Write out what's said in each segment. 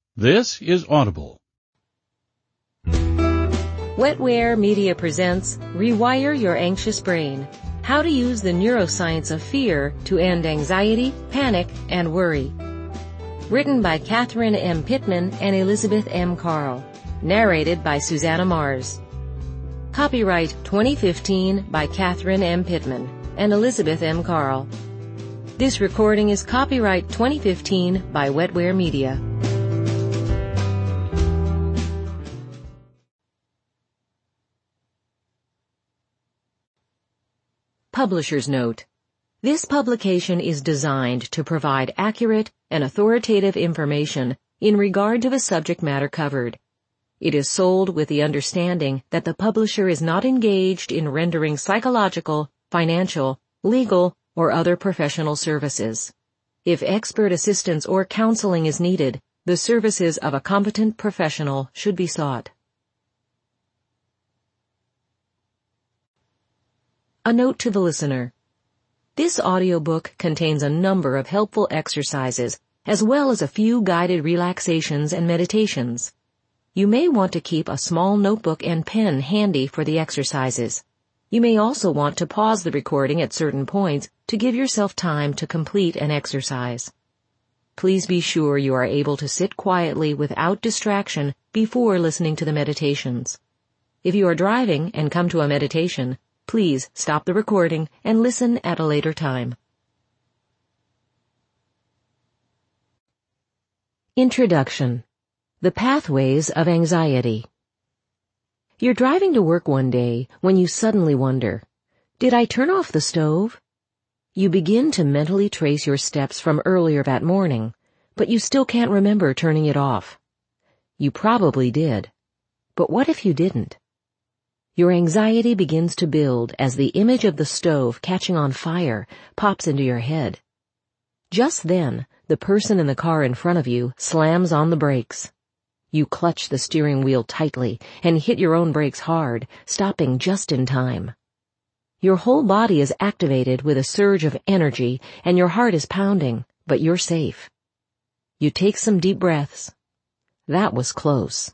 This is Audible. Wetware Media presents Rewire Your Anxious Brain. How to use the neuroscience of fear to end anxiety, panic, and worry. Written by Catherine M. Pittman and Elizabeth M. Carl. Narrated by Susanna Mars. Copyright 2015 by Catherine M. Pittman and Elizabeth M. Carl. This recording is copyright 2015 by Wetware Media. Publisher's Note. This publication is designed to provide accurate and authoritative information in regard to the subject matter covered. It is sold with the understanding that the publisher is not engaged in rendering psychological, financial, legal, or other professional services. If expert assistance or counseling is needed, the services of a competent professional should be sought. A note to the listener. This audiobook contains a number of helpful exercises, as well as a few guided relaxations and meditations. You may want to keep a small notebook and pen handy for the exercises. You may also want to pause the recording at certain points to give yourself time to complete an exercise. Please be sure you are able to sit quietly without distraction before listening to the meditations. If you are driving and come to a meditation, please stop the recording and listen at a later time. Introduction. The Pathways of Anxiety. You're driving to work one day when you suddenly wonder, did I turn off the stove? You begin to mentally trace your steps from earlier that morning, but you still can't remember turning it off. You probably did. But what if you didn't? Your anxiety begins to build as the image of the stove catching on fire pops into your head. Just then, the person in the car in front of you slams on the brakes. You clutch the steering wheel tightly and hit your own brakes hard, stopping just in time. Your whole body is activated with a surge of energy and your heart is pounding, but you're safe. You take some deep breaths. That was close.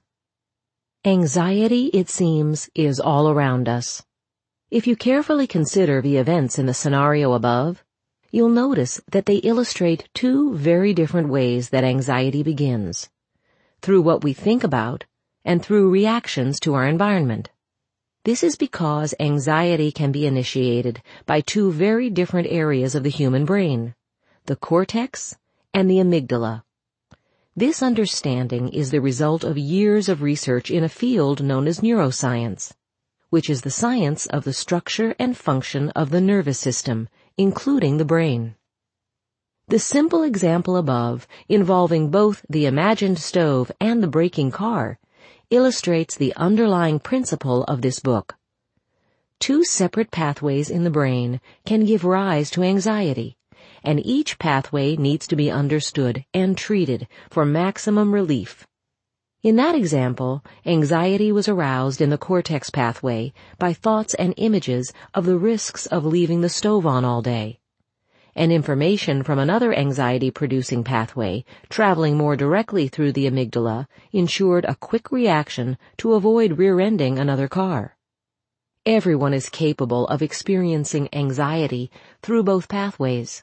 Anxiety, it seems, is all around us. If you carefully consider the events in the scenario above, you'll notice that they illustrate two very different ways that anxiety begins. Through what we think about and through reactions to our environment. This is because anxiety can be initiated by two very different areas of the human brain, the cortex and the amygdala. This understanding is the result of years of research in a field known as neuroscience, which is the science of the structure and function of the nervous system, including the brain. The simple example above, involving both the imagined stove and the braking car, illustrates the underlying principle of this book. Two separate pathways in the brain can give rise to anxiety, and each pathway needs to be understood and treated for maximum relief. In that example, anxiety was aroused in the cortex pathway by thoughts and images of the risks of leaving the stove on all day. And information from another anxiety-producing pathway, traveling more directly through the amygdala, ensured a quick reaction to avoid rear-ending another car. Everyone is capable of experiencing anxiety through both pathways.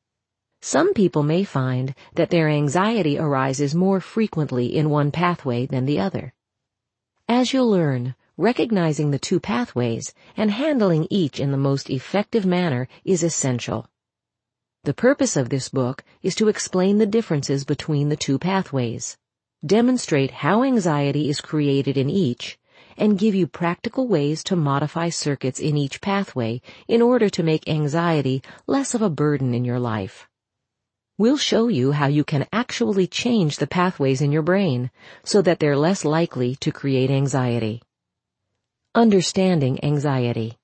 Some people may find that their anxiety arises more frequently in one pathway than the other. As you'll learn, recognizing the two pathways and handling each in the most effective manner is essential. The purpose of this book is to explain the differences between the two pathways, demonstrate how anxiety is created in each, and give you practical ways to modify circuits in each pathway in order to make anxiety less of a burden in your life. We'll show you how you can actually change the pathways in your brain so that they're less likely to create anxiety. Understanding anxiety.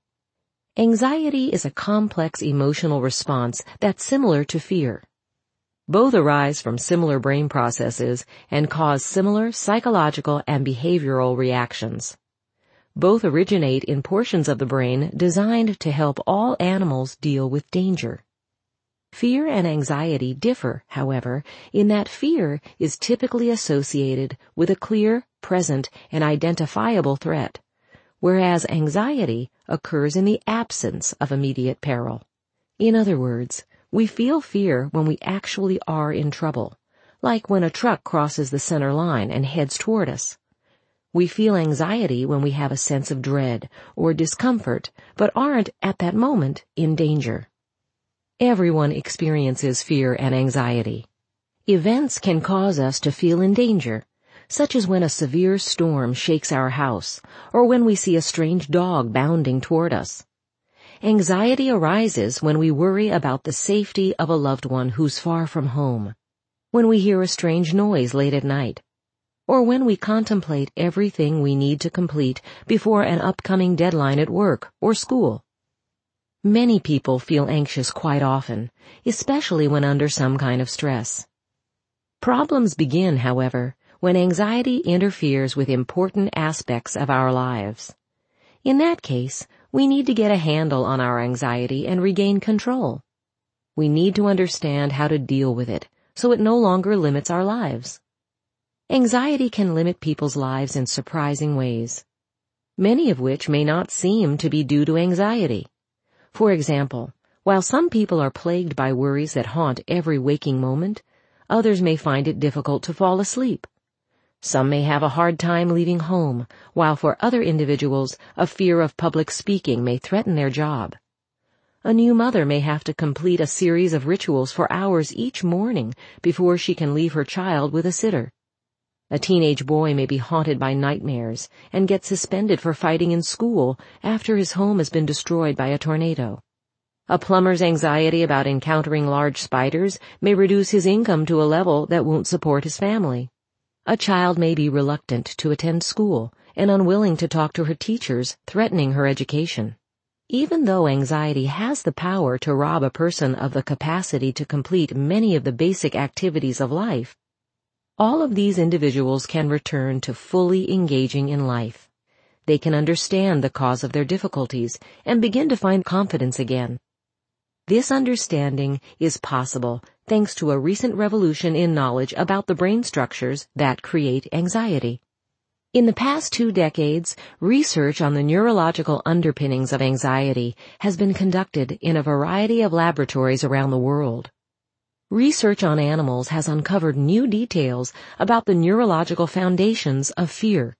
Anxiety is a complex emotional response that's similar to fear. Both arise from similar brain processes and cause similar psychological and behavioral reactions. Both originate in portions of the brain designed to help all animals deal with danger. Fear and anxiety differ, however, in that fear is typically associated with a clear, present, and identifiable threat, whereas anxiety occurs in the absence of immediate peril. In other words, we feel fear when we actually are in trouble, like when a truck crosses the center line and heads toward us. We feel anxiety when we have a sense of dread or discomfort, but aren't at that moment in danger. Everyone experiences fear and anxiety. Events can cause us to feel in danger, such as when a severe storm shakes our house, or when we see a strange dog bounding toward us. Anxiety arises when we worry about the safety of a loved one who's far from home, when we hear a strange noise late at night, or when we contemplate everything we need to complete before an upcoming deadline at work or school. Many people feel anxious quite often, especially when under some kind of stress. Problems begin, however, when anxiety interferes with important aspects of our lives. In that case, we need to get a handle on our anxiety and regain control. We need to understand how to deal with it, so it no longer limits our lives. Anxiety can limit people's lives in surprising ways, many of which may not seem to be due to anxiety. For example, while some people are plagued by worries that haunt every waking moment, others may find it difficult to fall asleep. Some may have a hard time leaving home, while for other individuals, a fear of public speaking may threaten their job. A new mother may have to complete a series of rituals for hours each morning before she can leave her child with a sitter. A teenage boy may be haunted by nightmares and get suspended for fighting in school after his home has been destroyed by a tornado. A plumber's anxiety about encountering large spiders may reduce his income to a level that won't support his family. A child may be reluctant to attend school and unwilling to talk to her teachers, threatening her education. Even though anxiety has the power to rob a person of the capacity to complete many of the basic activities of life, all of these individuals can return to fully engaging in life. They can understand the cause of their difficulties and begin to find confidence again. This understanding is possible thanks to a recent revolution in knowledge about the brain structures that create anxiety. In the past 2 decades, research on the neurological underpinnings of anxiety has been conducted in a variety of laboratories around the world. Research on animals has uncovered new details about the neurological foundations of fear.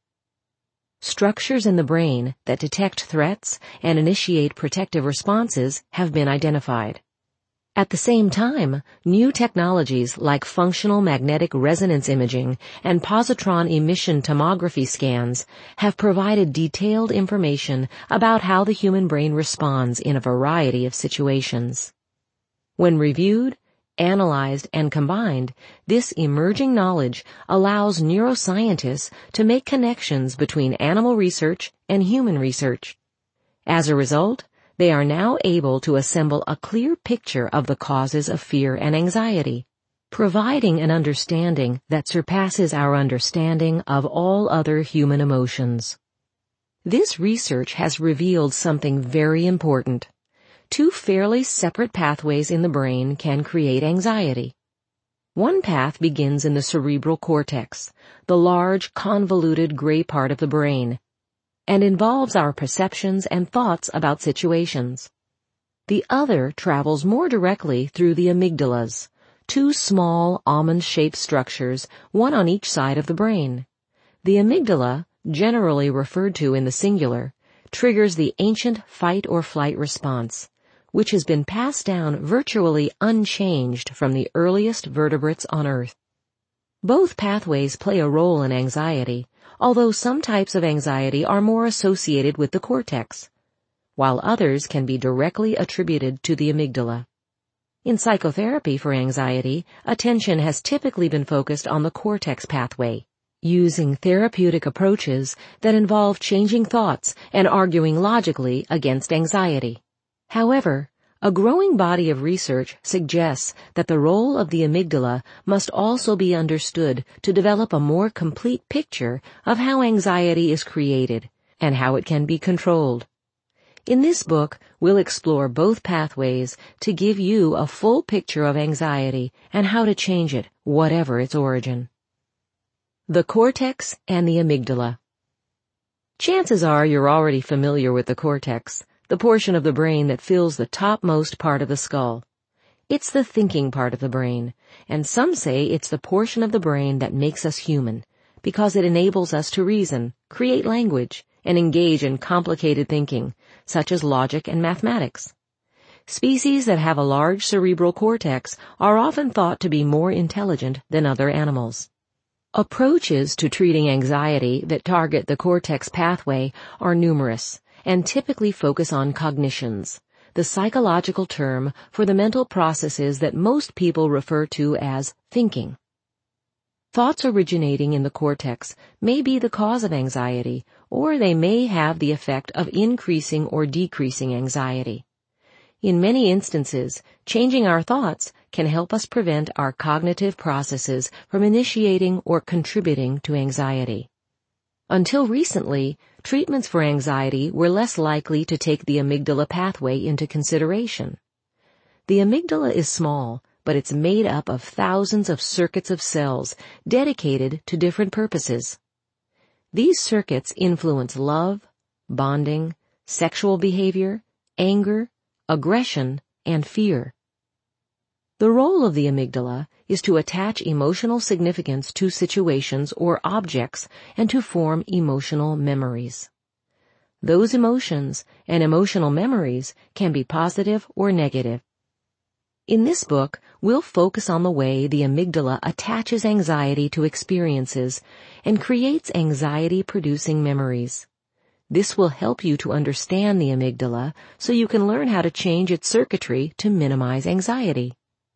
Structures in the brain that detect threats and initiate protective responses have been identified. At the same time, new technologies like functional magnetic resonance imaging and positron emission tomography scans have provided detailed information about how the human brain responds in a variety of situations. When reviewed, analyzed, and combined, this emerging knowledge allows neuroscientists to make connections between animal research and human research. As a result, they are now able to assemble a clear picture of the causes of fear and anxiety, providing an understanding that surpasses our understanding of all other human emotions. This research has revealed something very important. 2 fairly separate pathways in the brain can create anxiety. One path begins in the cerebral cortex, the large, convoluted gray part of the brain, and involves our perceptions and thoughts about situations. The other travels more directly through the amygdalas, 2 small, almond-shaped structures, one on each side of the brain. The amygdala, generally referred to in the singular, triggers the ancient fight-or-flight response, which has been passed down virtually unchanged from the earliest vertebrates on Earth. Both pathways play a role in anxiety, although some types of anxiety are more associated with the cortex, while others can be directly attributed to the amygdala. In psychotherapy for anxiety, attention has typically been focused on the cortex pathway, using therapeutic approaches that involve changing thoughts and arguing logically against anxiety. However, a growing body of research suggests that the role of the amygdala must also be understood to develop a more complete picture of how anxiety is created and how it can be controlled. In this book, we'll explore both pathways to give you a full picture of anxiety and how to change it, whatever its origin. The cortex and the amygdala. Chances are you're already familiar with the cortex, the portion of the brain that fills the topmost part of the skull. It's the thinking part of the brain, and some say it's the portion of the brain that makes us human, because it enables us to reason, create language, and engage in complicated thinking, such as logic and mathematics. Species that have a large cerebral cortex are often thought to be more intelligent than other animals. Approaches to treating anxiety that target the cortex pathway are numerous and typically focus on cognitions, the psychological term for the mental processes that most people refer to as thinking. Thoughts originating in the cortex may be the cause of anxiety, or they may have the effect of increasing or decreasing anxiety. In many instances, changing our thoughts can help us prevent our cognitive processes from initiating or contributing to anxiety. Until recently, treatments for anxiety were less likely to take the amygdala pathway into consideration. The amygdala is small, but it's made up of thousands of circuits of cells dedicated to different purposes. These circuits influence love, bonding, sexual behavior, anger, aggression, and fear. The role of the amygdala is to attach emotional significance to situations or objects and to form emotional memories. Those emotions and emotional memories can be positive or negative. In this book, we'll focus on the way the amygdala attaches anxiety to experiences and creates anxiety-producing memories. This will help you to understand the amygdala so you can learn how to change its circuitry to minimize anxiety.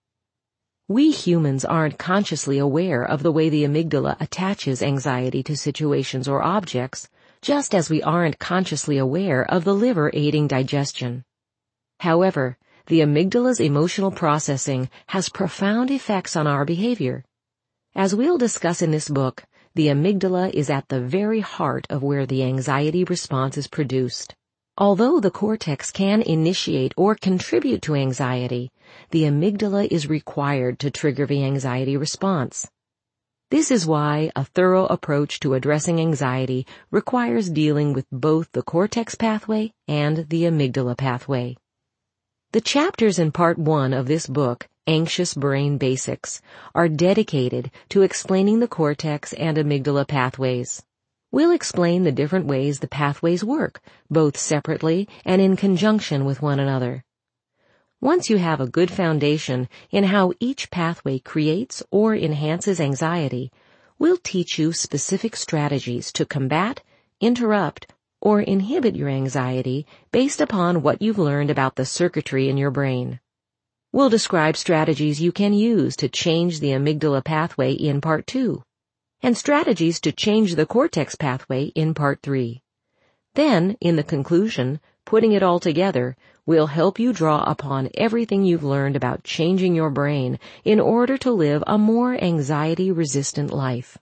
We humans aren't consciously aware of the way the amygdala attaches anxiety to situations or objects, just as we aren't consciously aware of the liver aiding digestion. However, the amygdala's emotional processing has profound effects on our behavior. As we'll discuss in this book, the amygdala is at the very heart of where the anxiety response is produced. Although the cortex can initiate or contribute to anxiety, the amygdala is required to trigger the anxiety response. This is why a thorough approach to addressing anxiety requires dealing with both the cortex pathway and the amygdala pathway. The chapters in Part 1 of this book, Anxious Brain Basics, are dedicated to explaining the cortex and amygdala pathways. We'll explain the different ways the pathways work, both separately and in conjunction with one another. Once you have a good foundation in how each pathway creates or enhances anxiety, we'll teach you specific strategies to combat, interrupt, or inhibit your anxiety based upon what you've learned about the circuitry in your brain. We'll describe strategies you can use to change the amygdala pathway in Part 2, and strategies to change the cortex pathway in Part 3. Then, in the conclusion, putting it all together, we'll help you draw upon everything you've learned about changing your brain in order to live a more anxiety-resistant life.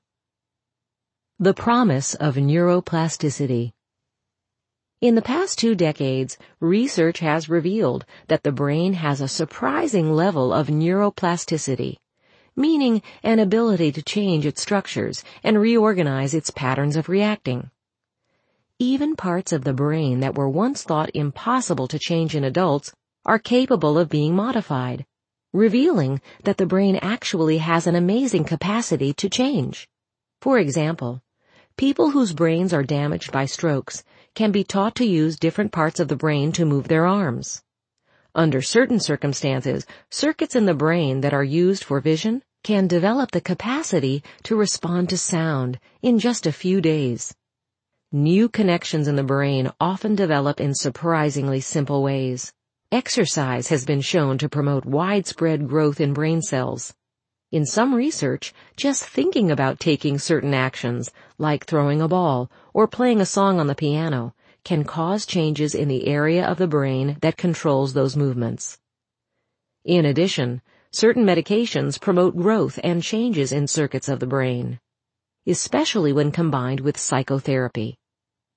The promise of neuroplasticity. In the past 2 decades, research has revealed that the brain has a surprising level of neuroplasticity, meaning an ability to change its structures and reorganize its patterns of reacting. Even parts of the brain that were once thought impossible to change in adults are capable of being modified, revealing that the brain actually has an amazing capacity to change. For example, people whose brains are damaged by strokes can be taught to use different parts of the brain to move their arms. Under certain circumstances, circuits in the brain that are used for vision can develop the capacity to respond to sound in just a few days. New connections in the brain often develop in surprisingly simple ways. Exercise has been shown to promote widespread growth in brain cells. In some research, just thinking about taking certain actions, like throwing a ball or playing a song on the piano, can cause changes in the area of the brain that controls those movements. In addition, certain medications promote growth and changes in circuits of the brain, especially when combined with psychotherapy.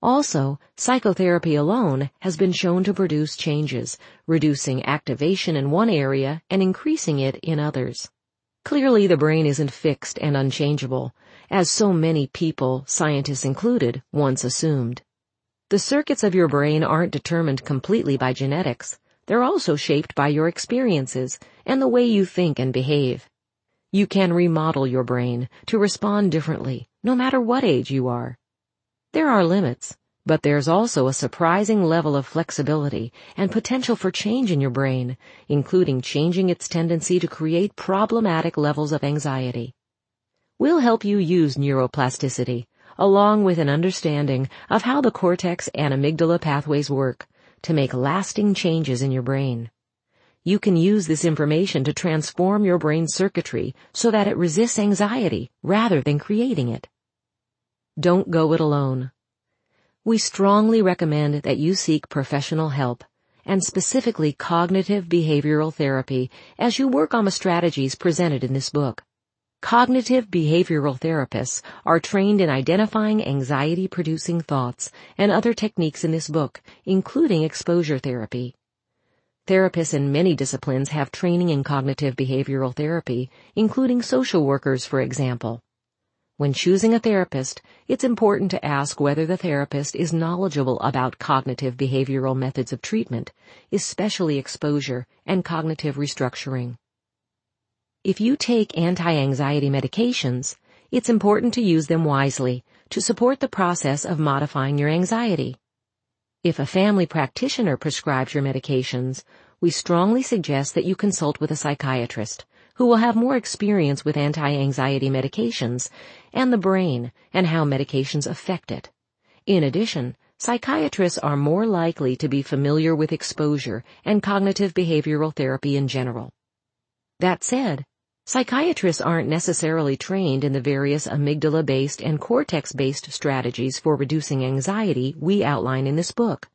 Also, psychotherapy alone has been shown to produce changes, reducing activation in one area and increasing it in others. Clearly, the brain isn't fixed and unchangeable, as so many people, scientists included, once assumed. The circuits of your brain aren't determined completely by genetics. They're also shaped by your experiences and the way you think and behave. You can remodel your brain to respond differently, no matter what age you are. There are limits, but there's also a surprising level of flexibility and potential for change in your brain, including changing its tendency to create problematic levels of anxiety. We'll help you use neuroplasticity, along with an understanding of how the cortex and amygdala pathways work, to make lasting changes in your brain. You can use this information to transform your brain circuitry so that it resists anxiety rather than creating it. Don't go it alone. We strongly recommend that you seek professional help, and specifically cognitive behavioral therapy, as you work on the strategies presented in this book. Cognitive behavioral therapists are trained in identifying anxiety-producing thoughts and other techniques in this book, including exposure therapy. Therapists in many disciplines have training in cognitive behavioral therapy, including social workers, for example. When choosing a therapist, it's important to ask whether the therapist is knowledgeable about cognitive behavioral methods of treatment, especially exposure and cognitive restructuring. If you take anti-anxiety medications, it's important to use them wisely to support the process of modifying your anxiety. If a family practitioner prescribes your medications, we strongly suggest that you consult with a psychiatrist, who will have more experience with anti-anxiety medications and the brain and how medications affect it. In addition, psychiatrists are more likely to be familiar with exposure and cognitive behavioral therapy in general. That said, psychiatrists aren't necessarily trained in the various amygdala-based and cortex-based strategies for reducing anxiety we outline in this book.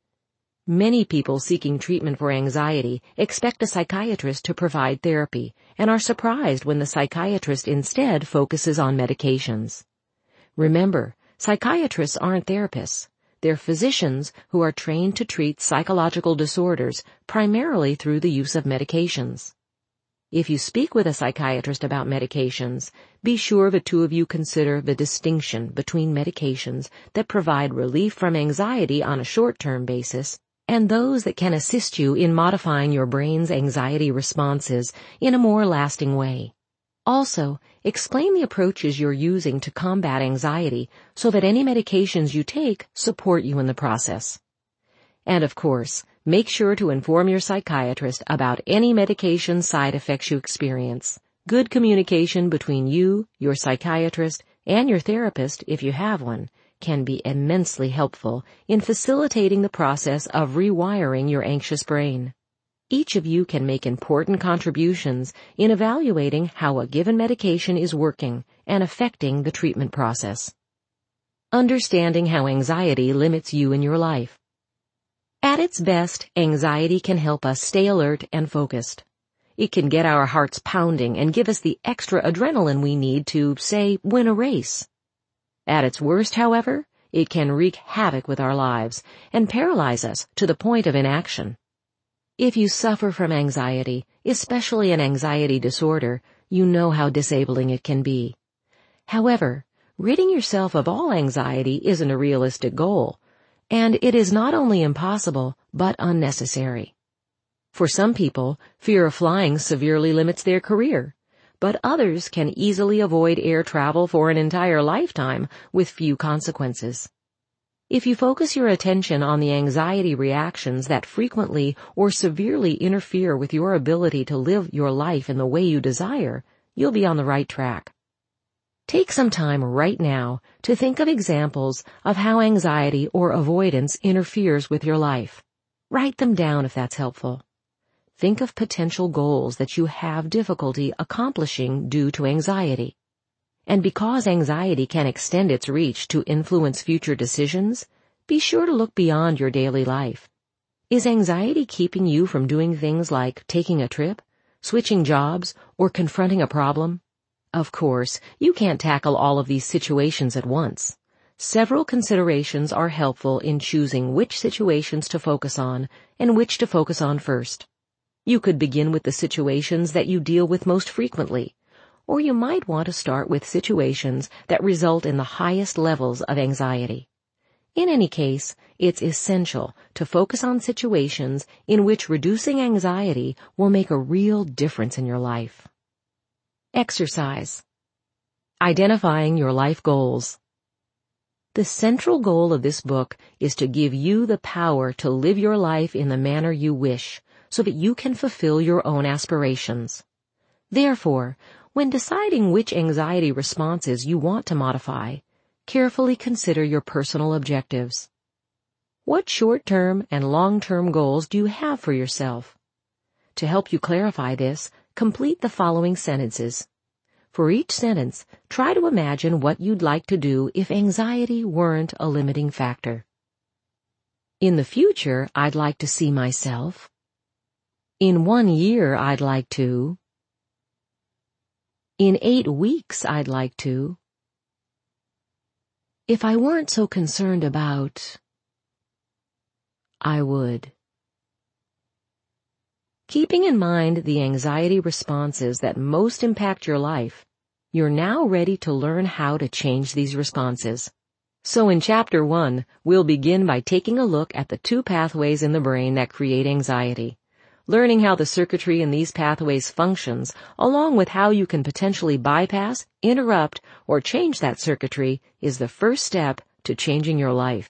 Many people seeking treatment for anxiety expect a psychiatrist to provide therapy and are surprised when the psychiatrist instead focuses on medications. Remember, psychiatrists aren't therapists. They're physicians who are trained to treat psychological disorders primarily through the use of medications. If you speak with a psychiatrist about medications, be sure the two of you consider the distinction between medications that provide relief from anxiety on a short-term basis and those that can assist you in modifying your brain's anxiety responses in a more lasting way. Also, explain the approaches you're using to combat anxiety so that any medications you take support you in the process. And of course, make sure to inform your psychiatrist about any medication side effects you experience. Good communication between you, your psychiatrist, and your therapist, if you have one, can be immensely helpful in facilitating the process of rewiring your anxious brain. Each of you can make important contributions in evaluating how a given medication is working and affecting the treatment process. Understanding how anxiety limits you in your life. At its best, anxiety can help us stay alert and focused. It can get our hearts pounding and give us the extra adrenaline we need to, say, win a race. At its worst, however, it can wreak havoc with our lives and paralyze us to the point of inaction. If you suffer from anxiety, especially an anxiety disorder, you know how disabling it can be. However, ridding yourself of all anxiety isn't a realistic goal, and it is not only impossible, but unnecessary. For some people, fear of flying severely limits their career, but others can easily avoid air travel for an entire lifetime with few consequences. If you focus your attention on the anxiety reactions that frequently or severely interfere with your ability to live your life in the way you desire, you'll be on the right track. Take some time right now to think of examples of how anxiety or avoidance interferes with your life. Write them down if that's helpful. Think of potential goals that you have difficulty accomplishing due to anxiety. And because anxiety can extend its reach to influence future decisions, be sure to look beyond your daily life. Is anxiety keeping you from doing things like taking a trip, switching jobs, or confronting a problem? Of course, you can't tackle all of these situations at once. several considerations are helpful in choosing which situations to focus on and which to focus on first. You could begin with the situations that you deal with most frequently, or you might want to start with situations that result in the highest levels of anxiety. In any case, it's essential to focus on situations in which reducing anxiety will make a real difference in your life. Exercise. Identifying your life goals. The central goal of this book is to give you the power to live your life in the manner you wish, so that you can fulfill your own aspirations. Therefore, when deciding which anxiety responses you want to modify, carefully consider your personal objectives. What short-term and long-term goals do you have for yourself? To help you clarify this, complete the following sentences. For each sentence, try to imagine what you'd like to do if anxiety weren't a limiting factor. In the future, I'd like to see myself. In 1 year, I'd like to. In 8 weeks, I'd like to. If I weren't so concerned about, I would. Keeping in mind the anxiety responses that most impact your life, you're now ready to learn how to change these responses. So in Chapter 1, we'll begin by taking a look at the 2 pathways in the brain that create anxiety. Learning how the circuitry in these pathways functions, along with how you can potentially bypass, interrupt, or change that circuitry, is the first step to changing your life.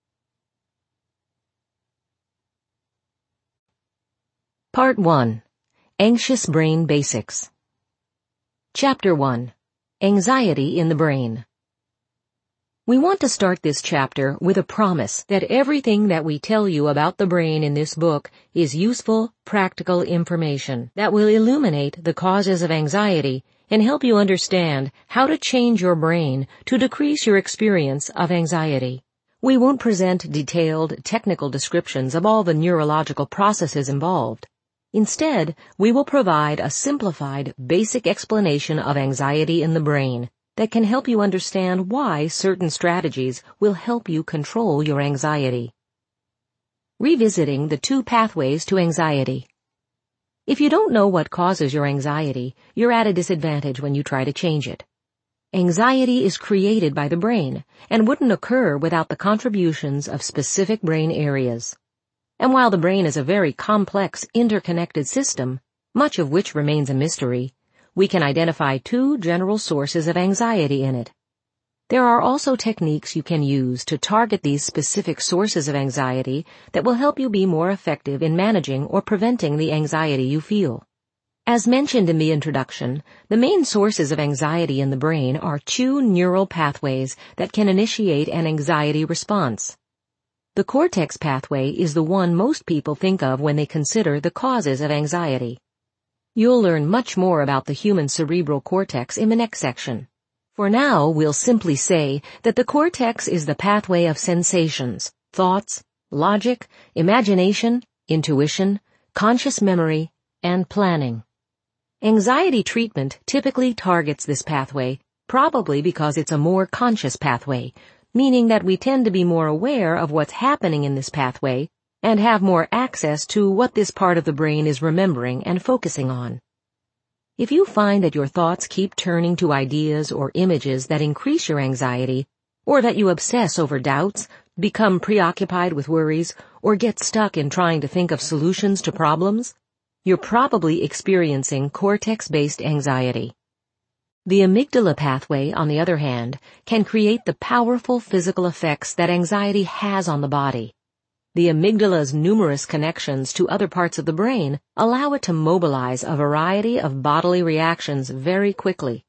Part 1. Anxious Brain Basics. Chapter 1. Anxiety in the Brain. We want to start this chapter with a promise that everything that we tell you about the brain in this book is useful, practical information that will illuminate the causes of anxiety and help you understand how to change your brain to decrease your experience of anxiety. We won't present detailed, technical descriptions of all the neurological processes involved. Instead, we will provide a simplified, basic explanation of anxiety in the brain that can help you understand why certain strategies will help you control your anxiety. Revisiting the 2 pathways to anxiety. If you don't know what causes your anxiety, you're at a disadvantage when you try to change it. Anxiety is created by the brain and wouldn't occur without the contributions of specific brain areas. And while the brain is a very complex, interconnected system, much of which remains a mystery, we can identify 2 general sources of anxiety in it. There are also techniques you can use to target these specific sources of anxiety that will help you be more effective in managing or preventing the anxiety you feel. As mentioned in the introduction, the main sources of anxiety in the brain are 2 neural pathways that can initiate an anxiety response. The cortex pathway is the one most people think of when they consider the causes of anxiety. You'll learn much more about the human cerebral cortex in the next section. For now, we'll simply say that the cortex is the pathway of sensations, thoughts, logic, imagination, intuition, conscious memory, and planning. Anxiety treatment typically targets this pathway, probably because it's a more conscious pathway, meaning that we tend to be more aware of what's happening in this pathway and have more access to what this part of the brain is remembering and focusing on. If you find that your thoughts keep turning to ideas or images that increase your anxiety, or that you obsess over doubts, become preoccupied with worries, or get stuck in trying to think of solutions to problems, you're probably experiencing cortex-based anxiety. The amygdala pathway, on the other hand, can create the powerful physical effects that anxiety has on the body. The amygdala's numerous connections to other parts of the brain allow it to mobilize a variety of bodily reactions very quickly.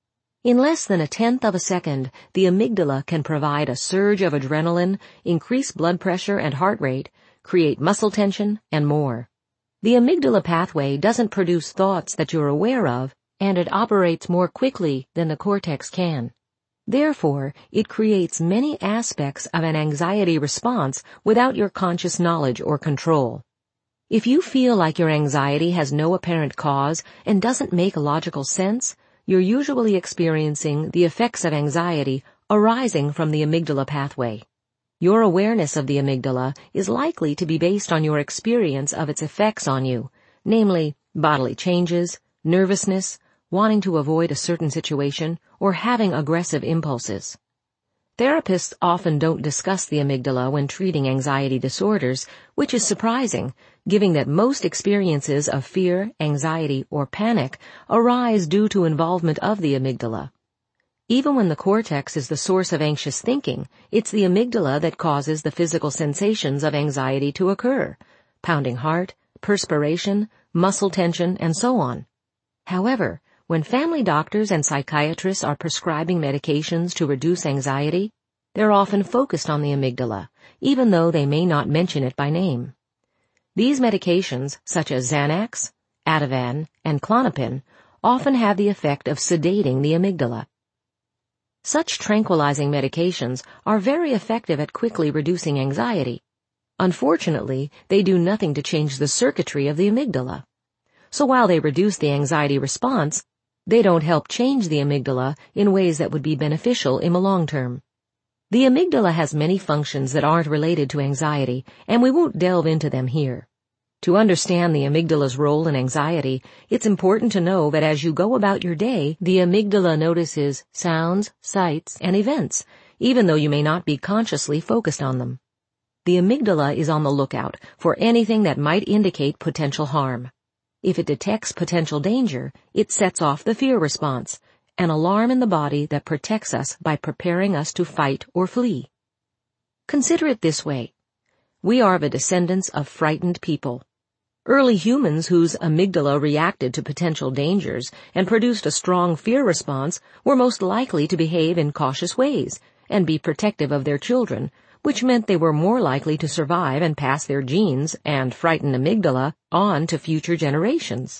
In less than 1/10 of a second, the amygdala can provide a surge of adrenaline, increase blood pressure and heart rate, create muscle tension, and more. The amygdala pathway doesn't produce thoughts that you're aware of, and it operates more quickly than the cortex can. Therefore, it creates many aspects of an anxiety response without your conscious knowledge or control. If you feel like your anxiety has no apparent cause and doesn't make logical sense, you're usually experiencing the effects of anxiety arising from the amygdala pathway. Your awareness of the amygdala is likely to be based on your experience of its effects on you, namely bodily changes, nervousness, wanting to avoid a certain situation, or having aggressive impulses. Therapists often don't discuss the amygdala when treating anxiety disorders, which is surprising, given that most experiences of fear, anxiety, or panic arise due to involvement of the amygdala. Even when the cortex is the source of anxious thinking, it's the amygdala that causes the physical sensations of anxiety to occur: pounding heart, perspiration, muscle tension, and so on. However, when family doctors and psychiatrists are prescribing medications to reduce anxiety, they're often focused on the amygdala, even though they may not mention it by name. These medications, such as Xanax, Ativan, and Klonopin, often have the effect of sedating the amygdala. Such tranquilizing medications are very effective at quickly reducing anxiety. Unfortunately, they do nothing to change the circuitry of the amygdala. So while they reduce the anxiety response, they don't help change the amygdala in ways that would be beneficial in the long term. The amygdala has many functions that aren't related to anxiety, and we won't delve into them here. To understand the amygdala's role in anxiety, it's important to know that as you go about your day, the amygdala notices sounds, sights, and events, even though you may not be consciously focused on them. The amygdala is on the lookout for anything that might indicate potential harm. If it detects potential danger, it sets off the fear response, an alarm in the body that protects us by preparing us to fight or flee. Consider it this way. We are the descendants of frightened people. Early humans whose amygdala reacted to potential dangers and produced a strong fear response were most likely to behave in cautious ways and be protective of their children, which meant they were more likely to survive and pass their genes and frightened amygdala on to future generations.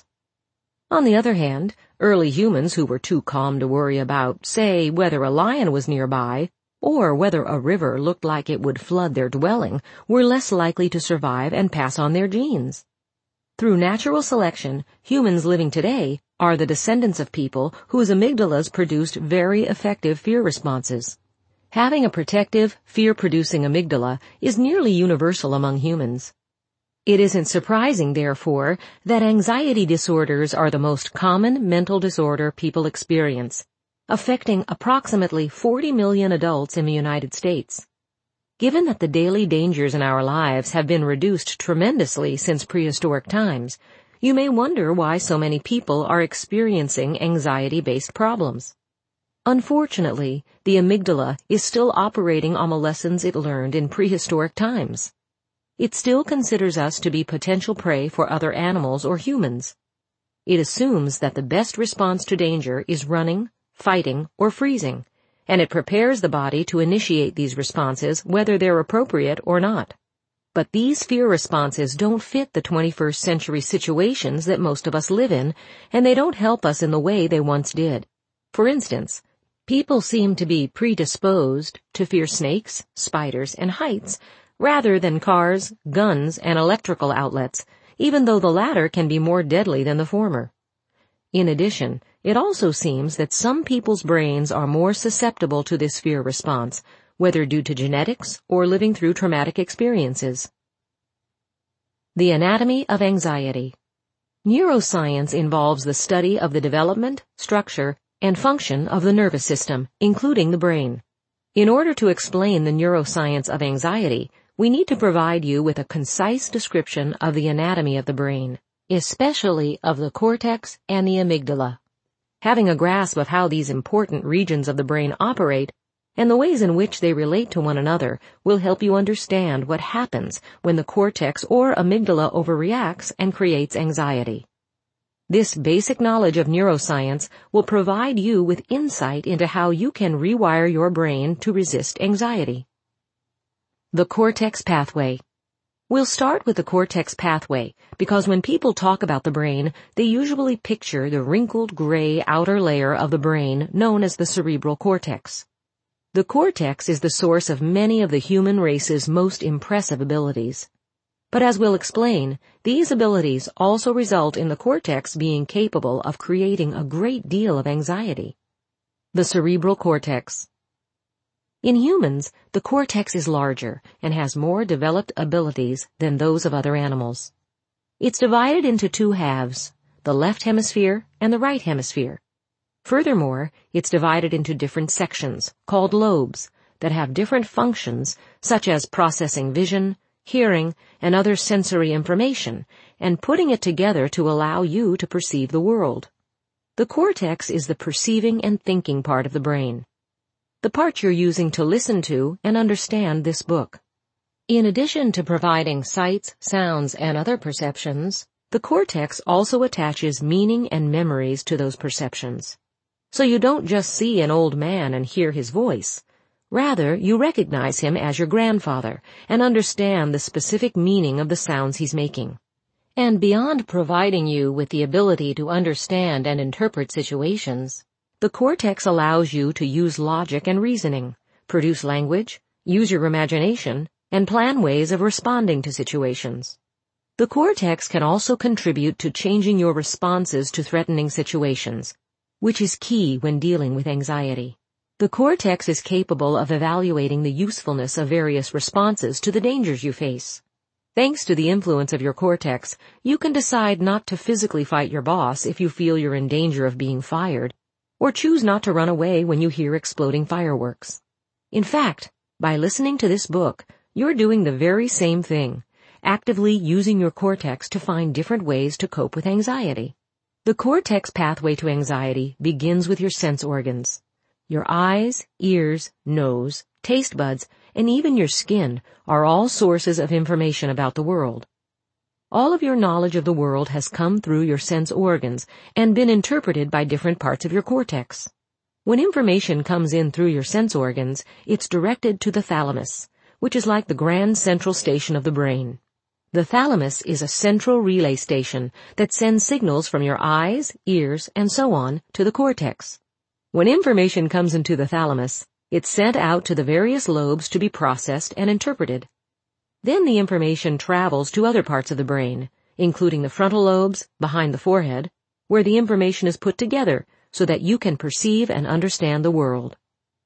On the other hand, early humans who were too calm to worry about, say, whether a lion was nearby or whether a river looked like it would flood their dwelling were less likely to survive and pass on their genes. Through natural selection, humans living today are the descendants of people whose amygdalas produced very effective fear responses. Having a protective, fear-producing amygdala is nearly universal among humans. It isn't surprising, therefore, that anxiety disorders are the most common mental disorder people experience, affecting approximately 40 million adults in the United States. Given that the daily dangers in our lives have been reduced tremendously since prehistoric times, you may wonder why so many people are experiencing anxiety-based problems. Unfortunately, the amygdala is still operating on the lessons it learned in prehistoric times. It still considers us to be potential prey for other animals or humans. It assumes that the best response to danger is running, fighting, or freezing, and it prepares the body to initiate these responses whether they're appropriate or not. But these fear responses don't fit the 21st century situations that most of us live in, and they don't help us in the way they once did. For instance, people seem to be predisposed to fear snakes, spiders, and heights, rather than cars, guns, and electrical outlets, even though the latter can be more deadly than the former. In addition, it also seems that some people's brains are more susceptible to this fear response, whether due to genetics or living through traumatic experiences. The anatomy of anxiety. Neuroscience involves the study of the development, structure, and function of the nervous system, including the brain. In order to explain the neuroscience of anxiety, we need to provide you with a concise description of the anatomy of the brain, especially of the cortex and the amygdala. Having a grasp of how these important regions of the brain operate and the ways in which they relate to one another will help you understand what happens when the cortex or amygdala overreacts and creates anxiety. This basic knowledge of neuroscience will provide you with insight into how you can rewire your brain to resist anxiety. The cortex pathway. We'll start with the cortex pathway because when people talk about the brain, they usually picture the wrinkled gray outer layer of the brain known as the cerebral cortex. The cortex is the source of many of the human race's most impressive abilities. But as we'll explain, these abilities also result in the cortex being capable of creating a great deal of anxiety. The cerebral cortex. In humans, the cortex is larger and has more developed abilities than those of other animals. It's divided into two halves, the left hemisphere and the right hemisphere. Furthermore, it's divided into different sections, called lobes, that have different functions, such as processing vision, hearing, and other sensory information, and putting it together to allow you to perceive the world. The cortex is the perceiving and thinking part of the brain, the part you're using to listen to and understand this book. In addition to providing sights, sounds, and other perceptions, the cortex also attaches meaning and memories to those perceptions. So you don't just see an old man and hear his voice. Rather, you recognize him as your grandfather and understand the specific meaning of the sounds he's making. And beyond providing you with the ability to understand and interpret situations, the cortex allows you to use logic and reasoning, produce language, use your imagination, and plan ways of responding to situations. The cortex can also contribute to changing your responses to threatening situations, which is key when dealing with anxiety. The cortex is capable of evaluating the usefulness of various responses to the dangers you face. Thanks to the influence of your cortex, you can decide not to physically fight your boss if you feel you're in danger of being fired, or choose not to run away when you hear exploding fireworks. In fact, by listening to this book, you're doing the very same thing, actively using your cortex to find different ways to cope with anxiety. The cortex pathway to anxiety begins with your sense organs. Your eyes, ears, nose, taste buds, and even your skin are all sources of information about the world. All of your knowledge of the world has come through your sense organs and been interpreted by different parts of your cortex. When information comes in through your sense organs, it's directed to the thalamus, which is like the grand central station of the brain. The thalamus is a central relay station that sends signals from your eyes, ears, and so on to the cortex. When information comes into the thalamus, it's sent out to the various lobes to be processed and interpreted. Then the information travels to other parts of the brain, including the frontal lobes behind the forehead, where the information is put together so that you can perceive and understand the world.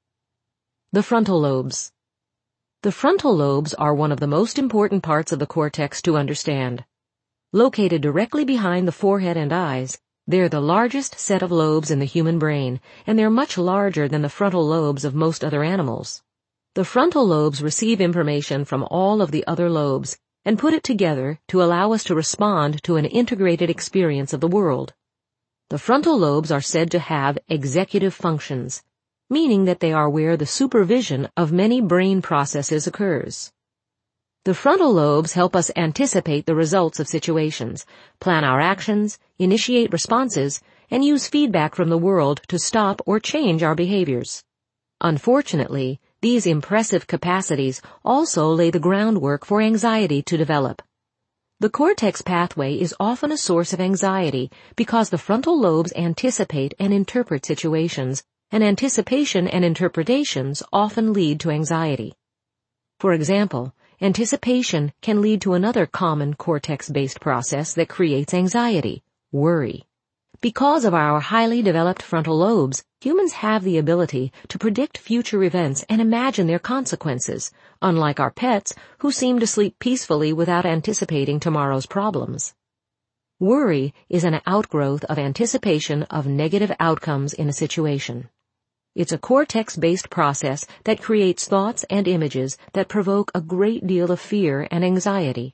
The frontal lobes. The frontal lobes are one of the most important parts of the cortex to understand. Located directly behind the forehead and eyes, they're the largest set of lobes in the human brain, and they're much larger than the frontal lobes of most other animals. The frontal lobes receive information from all of the other lobes and put it together to allow us to respond to an integrated experience of the world. The frontal lobes are said to have executive functions, meaning that they are where the supervision of many brain processes occurs. The frontal lobes help us anticipate the results of situations, plan our actions, initiate responses, and use feedback from the world to stop or change our behaviors. Unfortunately, these impressive capacities also lay the groundwork for anxiety to develop. The cortex pathway is often a source of anxiety because the frontal lobes anticipate and interpret situations, and anticipation and interpretations often lead to anxiety. For example, anticipation can lead to another common cortex-based process that creates anxiety, worry. Because of our highly developed frontal lobes, humans have the ability to predict future events and imagine their consequences, unlike our pets who seem to sleep peacefully without anticipating tomorrow's problems. Worry is an outgrowth of anticipation of negative outcomes in a situation. It's a cortex-based process that creates thoughts and images that provoke a great deal of fear and anxiety.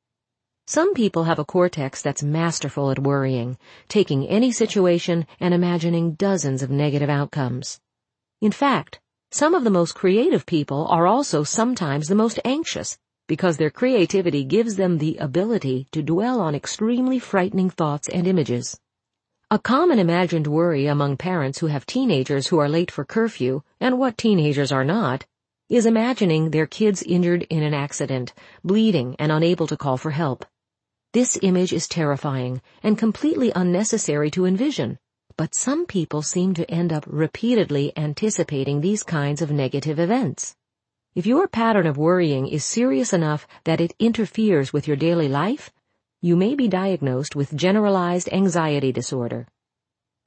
Some people have a cortex that's masterful at worrying, taking any situation and imagining dozens of negative outcomes. In fact, some of the most creative people are also sometimes the most anxious because their creativity gives them the ability to dwell on extremely frightening thoughts and images. A common imagined worry among parents who have teenagers who are late for curfew, and what teenagers are not, is imagining their kids injured in an accident, bleeding and unable to call for help. This image is terrifying and completely unnecessary to envision, but some people seem to end up repeatedly anticipating these kinds of negative events. If your pattern of worrying is serious enough that it interferes with your daily life, you may be diagnosed with generalized anxiety disorder.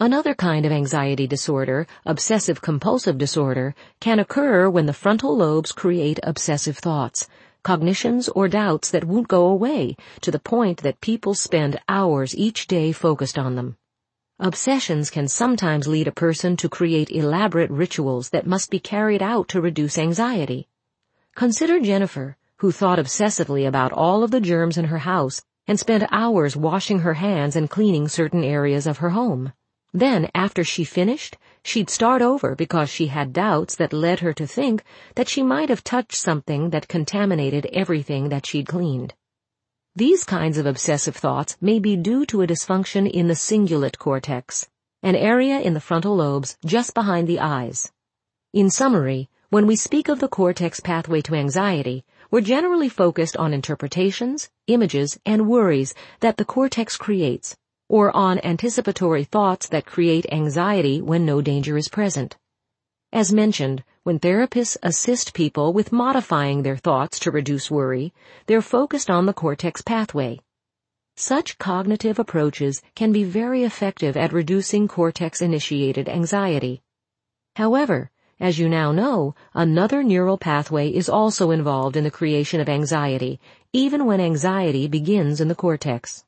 Another kind of anxiety disorder, obsessive-compulsive disorder, can occur when the frontal lobes create obsessive thoughts, cognitions or doubts that won't go away, to the point that people spend hours each day focused on them. Obsessions can sometimes lead a person to create elaborate rituals that must be carried out to reduce anxiety. Consider Jennifer, who thought obsessively about all of the germs in her house and spent hours washing her hands and cleaning certain areas of her home. Then, after she finished, she'd start over because she had doubts that led her to think that she might have touched something that contaminated everything that she'd cleaned. These kinds of obsessive thoughts may be due to a dysfunction in the cingulate cortex, an area in the frontal lobes just behind the eyes. In summary, when we speak of the cortex pathway to anxiety, we're generally focused on interpretations, images, and worries that the cortex creates, or on anticipatory thoughts that create anxiety when no danger is present. As mentioned, when therapists assist people with modifying their thoughts to reduce worry, they're focused on the cortex pathway. Such cognitive approaches can be very effective at reducing cortex-initiated anxiety. However, as you now know, another neural pathway is also involved in the creation of anxiety, even when anxiety begins in the cortex.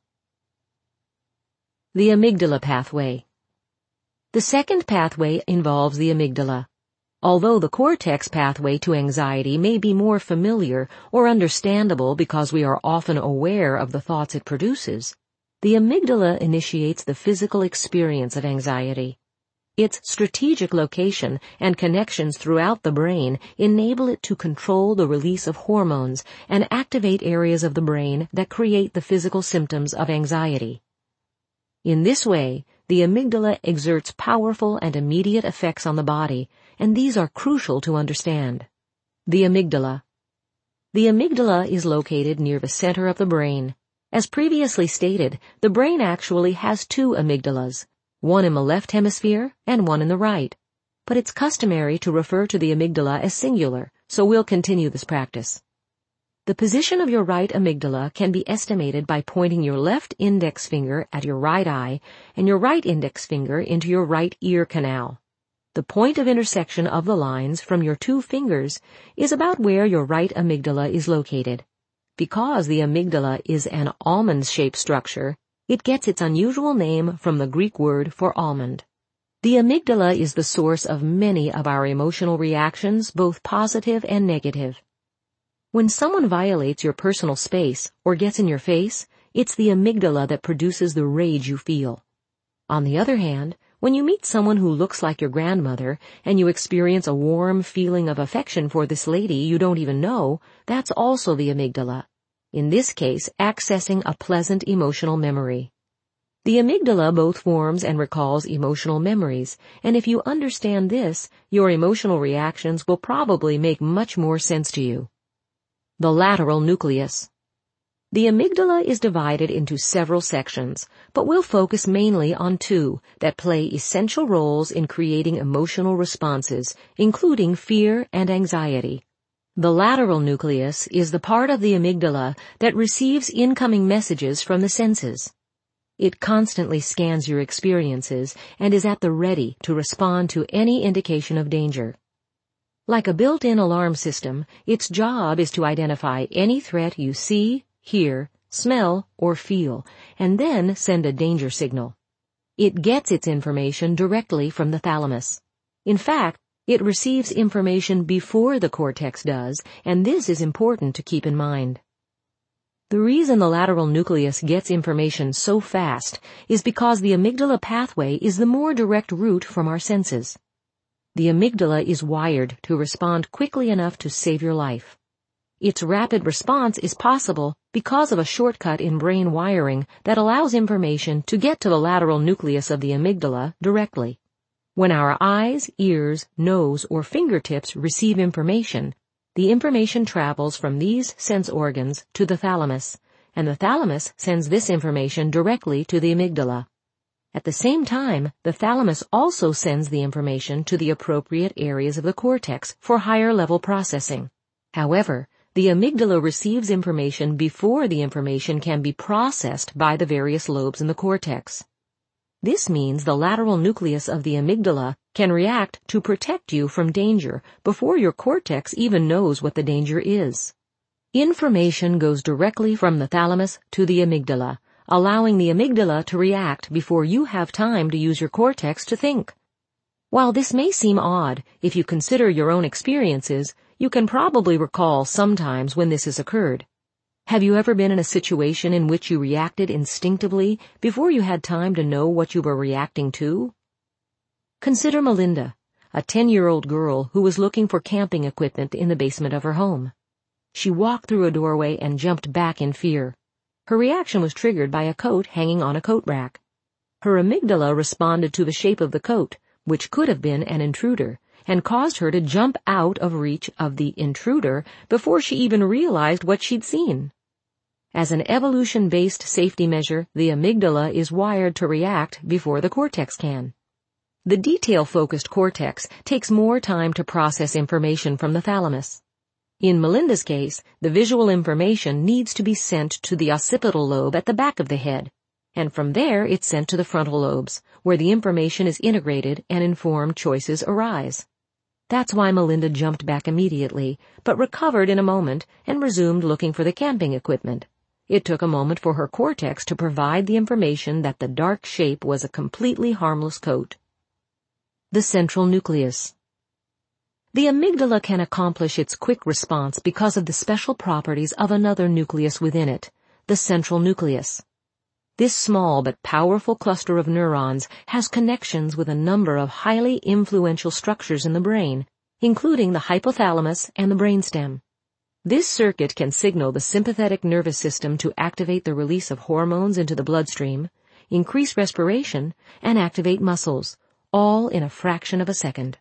The amygdala pathway. The second pathway involves the amygdala. Although the cortex pathway to anxiety may be more familiar or understandable because we are often aware of the thoughts it produces, the amygdala initiates the physical experience of anxiety. Its strategic location and connections throughout the brain enable it to control the release of hormones and activate areas of the brain that create the physical symptoms of anxiety. In this way, the amygdala exerts powerful and immediate effects on the body, and these are crucial to understand. The amygdala. The amygdala is located near the center of the brain. As previously stated, the brain actually has two amygdalas, one in the left hemisphere and one in the right. But it's customary to refer to the amygdala as singular, so we'll continue this practice. The position of your right amygdala can be estimated by pointing your left index finger at your right eye and your right index finger into your right ear canal. The point of intersection of the lines from your two fingers is about where your right amygdala is located. Because the amygdala is an almond-shaped structure, it gets its unusual name from the Greek word for almond. The amygdala is the source of many of our emotional reactions, both positive and negative. When someone violates your personal space or gets in your face, it's the amygdala that produces the rage you feel. On the other hand, when you meet someone who looks like your grandmother and you experience a warm feeling of affection for this lady you don't even know, that's also the amygdala. In this case, accessing a pleasant emotional memory. The amygdala both forms and recalls emotional memories, and if you understand this, your emotional reactions will probably make much more sense to you. The lateral nucleus. The amygdala is divided into several sections, but we'll focus mainly on two that play essential roles in creating emotional responses, including fear and anxiety. The lateral nucleus is the part of the amygdala that receives incoming messages from the senses. It constantly scans your experiences and is at the ready to respond to any indication of danger. Like a built-in alarm system, its job is to identify any threat you see, hear, smell, or feel, and then send a danger signal. It gets its information directly from the thalamus. In fact, it receives information before the cortex does, and this is important to keep in mind. The reason the lateral nucleus gets information so fast is because the amygdala pathway is the more direct route from our senses. The amygdala is wired to respond quickly enough to save your life. Its rapid response is possible because of a shortcut in brain wiring that allows information to get to the lateral nucleus of the amygdala directly. When our eyes, ears, nose, or fingertips receive information, the information travels from these sense organs to the thalamus, and the thalamus sends this information directly to the amygdala. At the same time, the thalamus also sends the information to the appropriate areas of the cortex for higher-level processing. However, the amygdala receives information before the information can be processed by the various lobes in the cortex. This means the lateral nucleus of the amygdala can react to protect you from danger before your cortex even knows what the danger is. Information goes directly from the thalamus to the amygdala, allowing the amygdala to react before you have time to use your cortex to think. While this may seem odd, if you consider your own experiences, you can probably recall some times when this has occurred. Have you ever been in a situation in which you reacted instinctively before you had time to know what you were reacting to? Consider Melinda, a 10-year-old girl who was looking for camping equipment in the basement of her home. She walked through a doorway and jumped back in fear. Her reaction was triggered by a coat hanging on a coat rack. Her amygdala responded to the shape of the coat, which could have been an intruder, and caused her to jump out of reach of the intruder before she even realized what she'd seen. As an evolution-based safety measure, the amygdala is wired to react before the cortex can. The detail-focused cortex takes more time to process information from the thalamus. In Melinda's case, the visual information needs to be sent to the occipital lobe at the back of the head, and from there it's sent to the frontal lobes, where the information is integrated and informed choices arise. That's why Melinda jumped back immediately, but recovered in a moment and resumed looking for the camping equipment. It took a moment for her cortex to provide the information that the dark shape was a completely harmless coat. The central nucleus. The amygdala can accomplish its quick response because of the special properties of another nucleus within it, the central nucleus. This small but powerful cluster of neurons has connections with a number of highly influential structures in the brain, including the hypothalamus and the brainstem. This circuit can signal the sympathetic nervous system to activate the release of hormones into the bloodstream, increase respiration, and activate muscles, all in a fraction of a second.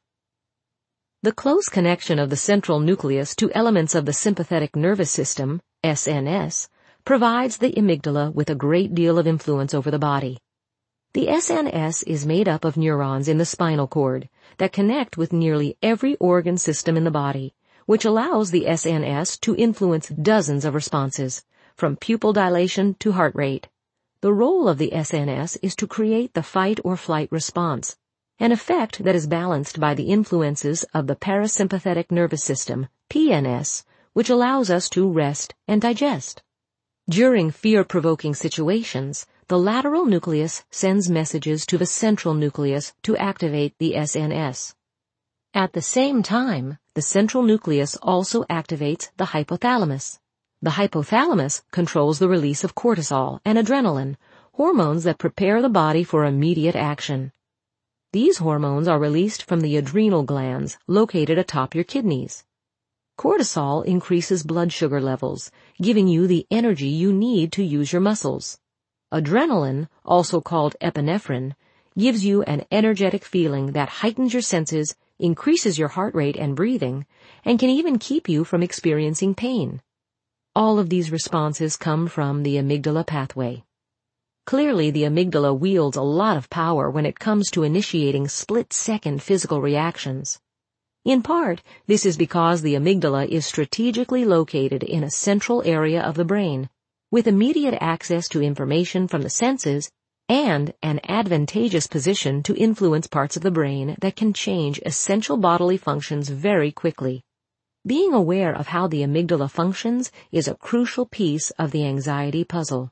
The close connection of the central nucleus to elements of the sympathetic nervous system, SNS, provides the amygdala with a great deal of influence over the body. The SNS is made up of neurons in the spinal cord that connect with nearly every organ system in the body, which allows the SNS to influence dozens of responses, from pupil dilation to heart rate. The role of the SNS is to create the fight or flight response, an effect that is balanced by the influences of the parasympathetic nervous system, PNS, which allows us to rest and digest. During fear-provoking situations, the lateral nucleus sends messages to the central nucleus to activate the SNS. At the same time, the central nucleus also activates the hypothalamus. The hypothalamus controls the release of cortisol and adrenaline, hormones that prepare the body for immediate action. These hormones are released from the adrenal glands located atop your kidneys. Cortisol increases blood sugar levels, giving you the energy you need to use your muscles. Adrenaline, also called epinephrine, gives you an energetic feeling that heightens your senses, increases your heart rate and breathing, and can even keep you from experiencing pain. All of these responses come from the amygdala pathway. Clearly, the amygdala wields a lot of power when it comes to initiating split-second physical reactions. In part, this is because the amygdala is strategically located in a central area of the brain, with immediate access to information from the senses and an advantageous position to influence parts of the brain that can change essential bodily functions very quickly. Being aware of how the amygdala functions is a crucial piece of the anxiety puzzle.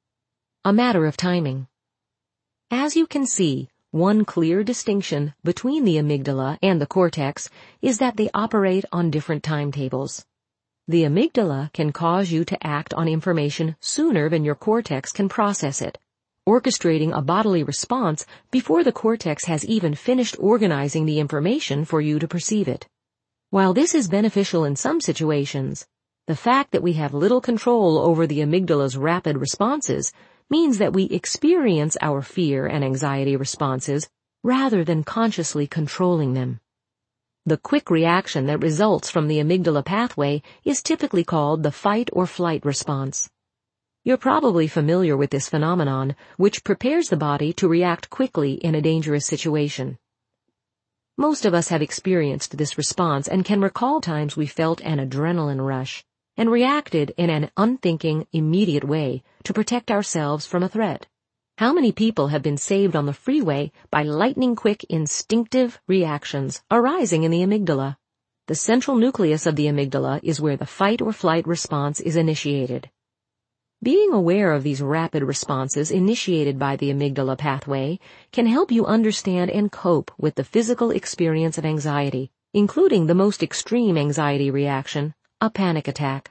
A matter of timing. As you can see, one clear distinction between the amygdala and the cortex is that they operate on different timetables. The amygdala can cause you to act on information sooner than your cortex can process it, orchestrating a bodily response before the cortex has even finished organizing the information for you to perceive it. While this is beneficial in some situations, the fact that we have little control over the amygdala's rapid responses means that we experience our fear and anxiety responses rather than consciously controlling them. The quick reaction that results from the amygdala pathway is typically called the fight or flight response. You're probably familiar with this phenomenon, which prepares the body to react quickly in a dangerous situation. Most of us have experienced this response and can recall times we felt an adrenaline rush and reacted in an unthinking, immediate way to protect ourselves from a threat. How many people have been saved on the freeway by lightning-quick instinctive reactions arising in the amygdala? The central nucleus of the amygdala is where the fight or flight response is initiated. Being aware of these rapid responses initiated by the amygdala pathway can help you understand and cope with the physical experience of anxiety, including the most extreme anxiety reaction, a panic attack.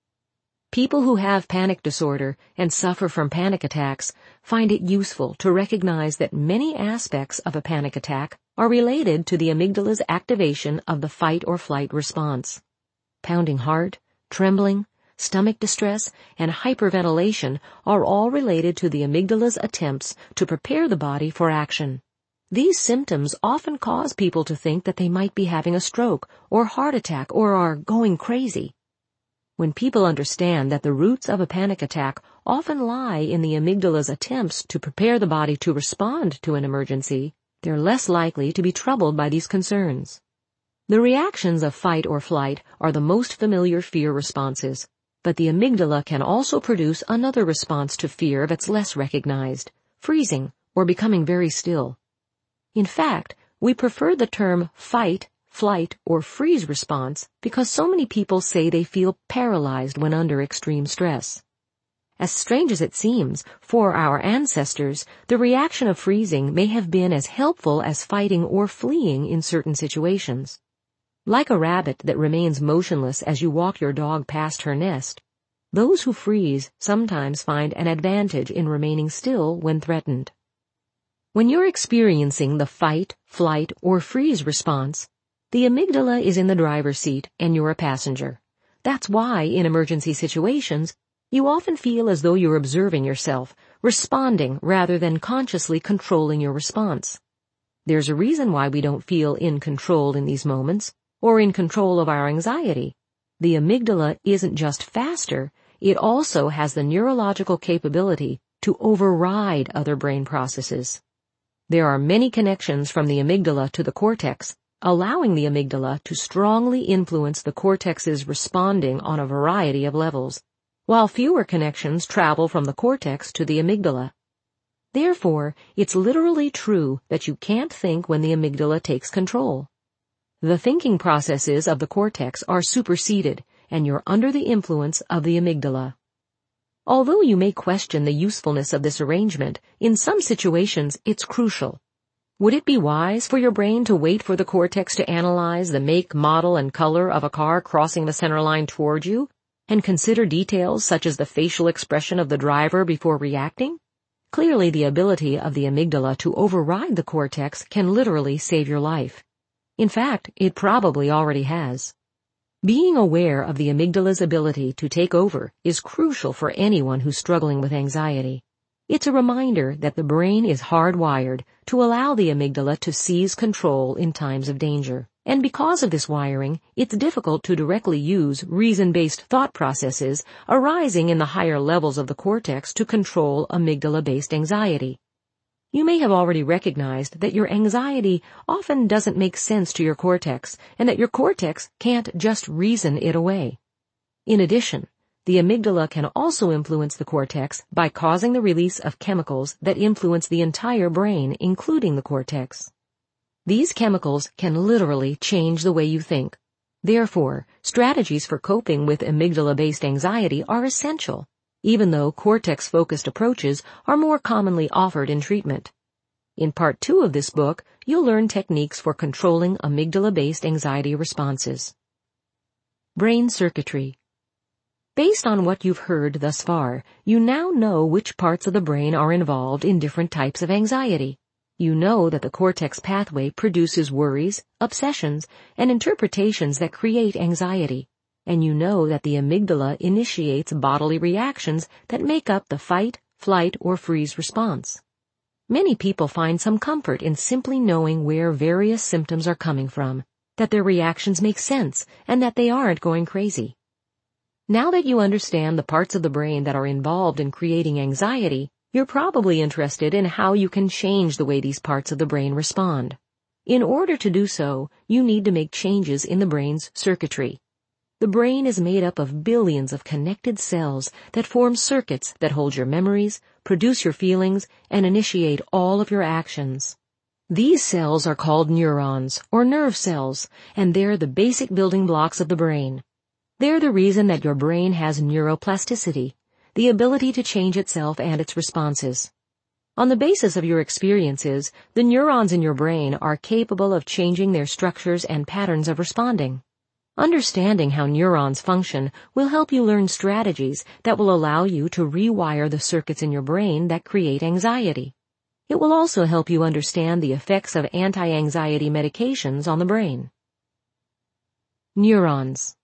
People who have panic disorder and suffer from panic attacks find it useful to recognize that many aspects of a panic attack are related to the amygdala's activation of the fight or flight response. Pounding heart, trembling, stomach distress, and hyperventilation are all related to the amygdala's attempts to prepare the body for action. These symptoms often cause people to think that they might be having a stroke or heart attack or are going crazy. When people understand that the roots of a panic attack often lie in the amygdala's attempts to prepare the body to respond to an emergency, they're less likely to be troubled by these concerns. The reactions of fight or flight are the most familiar fear responses, but the amygdala can also produce another response to fear that's less recognized, freezing or becoming very still. In fact, we prefer the term fight, flight, or freeze response because so many people say they feel paralyzed when under extreme stress. As strange as it seems, for our ancestors, the reaction of freezing may have been as helpful as fighting or fleeing in certain situations. Like a rabbit that remains motionless as you walk your dog past her nest, those who freeze sometimes find an advantage in remaining still when threatened. When you're experiencing the fight, flight, or freeze response, the amygdala is in the driver's seat and you're a passenger. That's why, in emergency situations, you often feel as though you're observing yourself, responding rather than consciously controlling your response. There's a reason why we don't feel in control in these moments, or in control of our anxiety. The amygdala isn't just faster, it also has the neurological capability to override other brain processes. There are many connections from the amygdala to the cortex, allowing the amygdala to strongly influence the cortex's responding on a variety of levels, while fewer connections travel from the cortex to the amygdala. Therefore, it's literally true that you can't think when the amygdala takes control. The thinking processes of the cortex are superseded, and you're under the influence of the amygdala. Although you may question the usefulness of this arrangement, in some situations it's crucial. Would it be wise for your brain to wait for the cortex to analyze the make, model, and color of a car crossing the center line toward you, and consider details such as the facial expression of the driver before reacting? Clearly, the ability of the amygdala to override the cortex can literally save your life. In fact, it probably already has. Being aware of the amygdala's ability to take over is crucial for anyone who's struggling with anxiety. It's a reminder that the brain is hardwired to allow the amygdala to seize control in times of danger. And because of this wiring, it's difficult to directly use reason-based thought processes arising in the higher levels of the cortex to control amygdala-based anxiety. You may have already recognized that your anxiety often doesn't make sense to your cortex, and that your cortex can't just reason it away. In addition, the amygdala can also influence the cortex by causing the release of chemicals that influence the entire brain, including the cortex. These chemicals can literally change the way you think. Therefore, strategies for coping with amygdala-based anxiety are essential, even though cortex-focused approaches are more commonly offered in treatment. In Part 2 of this book, you'll learn techniques for controlling amygdala-based anxiety responses. Brain circuitry. Based on what you've heard thus far, you now know which parts of the brain are involved in different types of anxiety. You know that the cortex pathway produces worries, obsessions, and interpretations that create anxiety. And you know that the amygdala initiates bodily reactions that make up the fight, flight, or freeze response. Many people find some comfort in simply knowing where various symptoms are coming from, that their reactions make sense, and that they aren't going crazy. Now that you understand the parts of the brain that are involved in creating anxiety, you're probably interested in how you can change the way these parts of the brain respond. In order to do so, you need to make changes in the brain's circuitry. The brain is made up of billions of connected cells that form circuits that hold your memories, produce your feelings, and initiate all of your actions. These cells are called neurons, or nerve cells, and they're the basic building blocks of the brain. They're the reason that your brain has neuroplasticity, the ability to change itself and its responses. On the basis of your experiences, the neurons in your brain are capable of changing their structures and patterns of responding. Understanding how neurons function will help you learn strategies that will allow you to rewire the circuits in your brain that create anxiety. It will also help you understand the effects of anti-anxiety medications on the brain. Neurons.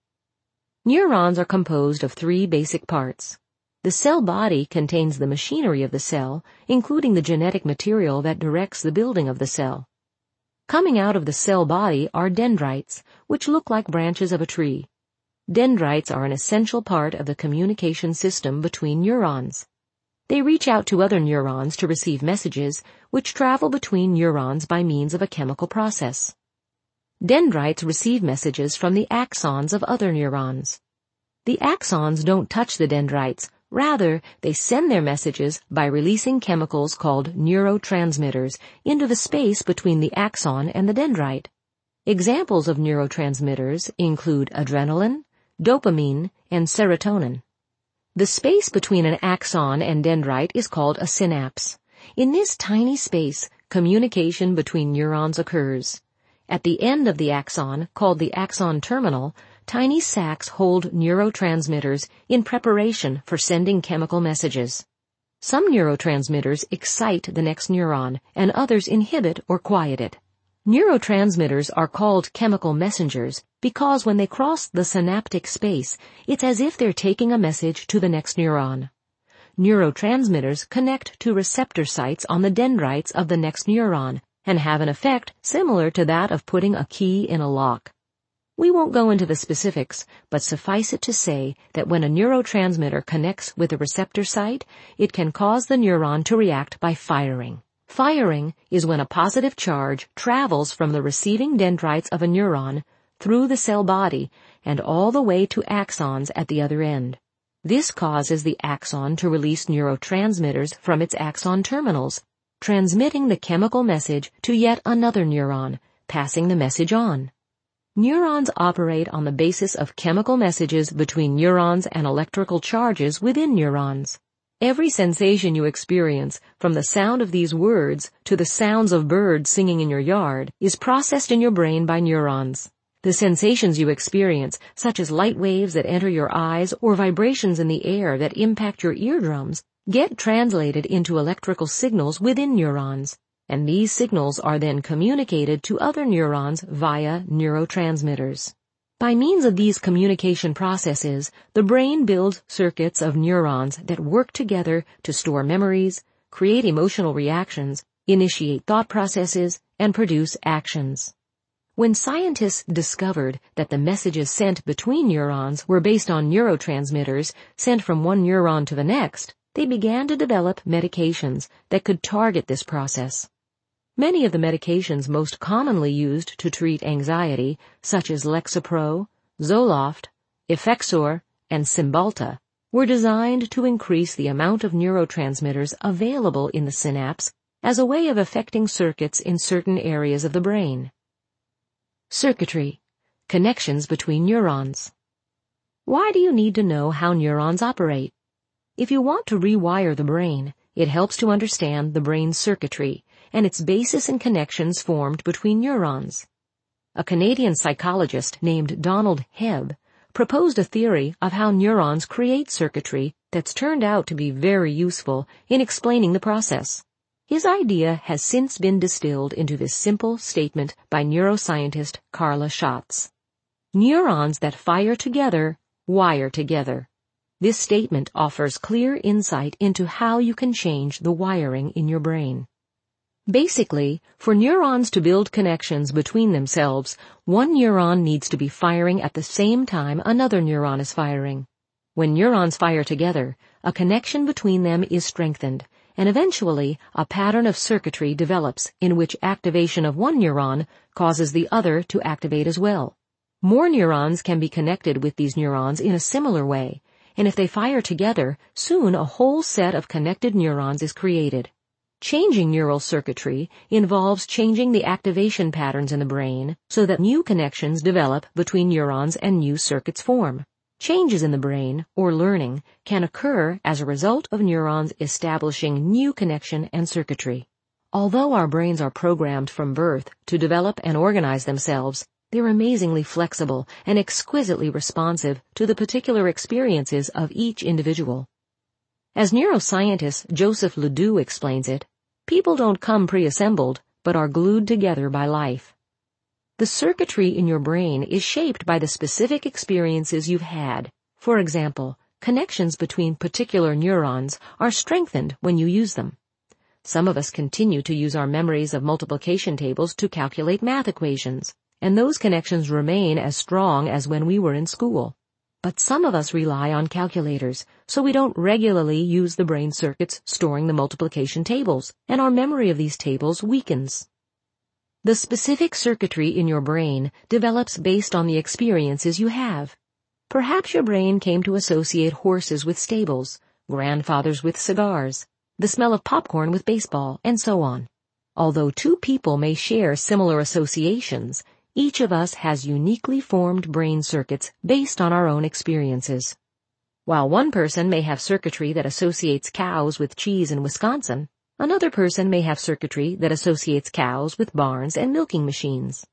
Neurons are composed of three basic parts. The cell body contains the machinery of the cell, including the genetic material that directs the building of the cell. Coming out of the cell body are dendrites, which look like branches of a tree. Dendrites are an essential part of the communication system between neurons. They reach out to other neurons to receive messages, which travel between neurons by means of a chemical process. Dendrites receive messages from the axons of other neurons. The axons don't touch the dendrites. Rather, they send their messages by releasing chemicals called neurotransmitters into the space between the axon and the dendrite. Examples of neurotransmitters include adrenaline, dopamine, and serotonin. The space between an axon and dendrite is called a synapse. In this tiny space, communication between neurons occurs. At the end of the axon, called the axon terminal, tiny sacs hold neurotransmitters in preparation for sending chemical messages. Some neurotransmitters excite the next neuron, and others inhibit or quiet it. Neurotransmitters are called chemical messengers because when they cross the synaptic space, it's as if they're taking a message to the next neuron. Neurotransmitters connect to receptor sites on the dendrites of the next neuron and have an effect similar to that of putting a key in a lock. We won't go into the specifics, but suffice it to say that when a neurotransmitter connects with a receptor site, it can cause the neuron to react by firing. Firing is when a positive charge travels from the receiving dendrites of a neuron through the cell body and all the way to axons at the other end. This causes the axon to release neurotransmitters from its axon terminals, transmitting the chemical message to yet another neuron, passing the message on. Neurons operate on the basis of chemical messages between neurons and electrical charges within neurons. Every sensation you experience, from the sound of these words to the sounds of birds singing in your yard, is processed in your brain by neurons. The sensations you experience, such as light waves that enter your eyes or vibrations in the air that impact your eardrums, get translated into electrical signals within neurons, and these signals are then communicated to other neurons via neurotransmitters. By means of these communication processes, the brain builds circuits of neurons that work together to store memories, create emotional reactions, initiate thought processes, and produce actions. When scientists discovered that the messages sent between neurons were based on neurotransmitters sent from one neuron to the next, they began to develop medications that could target this process. Many of the medications most commonly used to treat anxiety, such as Lexapro, Zoloft, Effexor, and Cymbalta, were designed to increase the amount of neurotransmitters available in the synapse as a way of affecting circuits in certain areas of the brain. Circuitry, connections between neurons. Why do you need to know how neurons operate? If you want to rewire the brain, it helps to understand the brain's circuitry and its basis and connections formed between neurons. A Canadian psychologist named Donald Hebb proposed a theory of how neurons create circuitry that's turned out to be very useful in explaining the process. His idea has since been distilled into this simple statement by neuroscientist Carla Schatz. Neurons that fire together, wire together. This statement offers clear insight into how you can change the wiring in your brain. Basically, for neurons to build connections between themselves, one neuron needs to be firing at the same time another neuron is firing. When neurons fire together, a connection between them is strengthened, and eventually a pattern of circuitry develops in which activation of one neuron causes the other to activate as well. More neurons can be connected with these neurons in a similar way, and if they fire together, soon a whole set of connected neurons is created. Changing neural circuitry involves changing the activation patterns in the brain so that new connections develop between neurons and new circuits form. Changes in the brain, or learning, can occur as a result of neurons establishing new connection and circuitry. Although our brains are programmed from birth to develop and organize themselves, they're amazingly flexible and exquisitely responsive to the particular experiences of each individual. As neuroscientist Joseph Ledoux explains it, people don't come pre-assembled, but are glued together by life. The circuitry in your brain is shaped by the specific experiences you've had. For example, connections between particular neurons are strengthened when you use them. Some of us continue to use our memories of multiplication tables to calculate math equations, and those connections remain as strong as when we were in school. But some of us rely on calculators, so we don't regularly use the brain circuits storing the multiplication tables, and our memory of these tables weakens. The specific circuitry in your brain develops based on the experiences you have. Perhaps your brain came to associate horses with stables, grandfathers with cigars, the smell of popcorn with baseball, and so on. Although two people may share similar associations, each of us has uniquely formed brain circuits based on our own experiences. While one person may have circuitry that associates cows with cheese in Wisconsin, another person may have circuitry that associates cows with barns and milking machines.